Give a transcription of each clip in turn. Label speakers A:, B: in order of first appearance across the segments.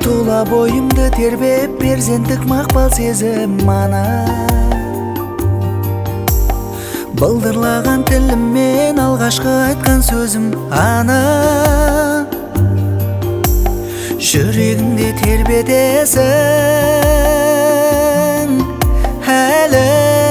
A: Тула бойымды тербеп перзенттік мақпал сезім мана. Былдырлаған тіліммен алғашқы айтқан сөзім ана. Жүрегімде тербетесің әлі.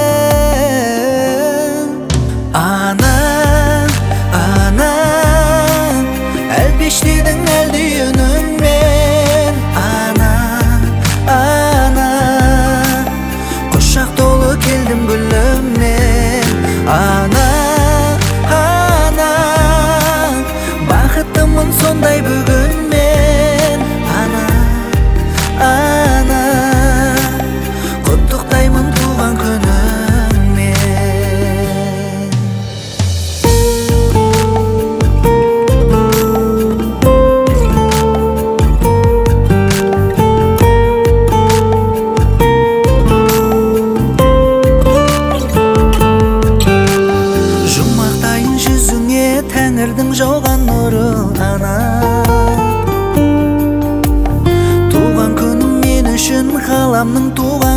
A: Ана, ана, әлпештедің әлді үніңмен. Ана, ана, құшақ толы келдім гүліммен. Ана, ана, бақыттымын сондай бүгін мен. Ана, ана, құттықтаймын туған күніңмен. Жұмақтайын жүзіңе тәңірдің жауған нұры ана. Туған күнің мен үшін ғаламның туған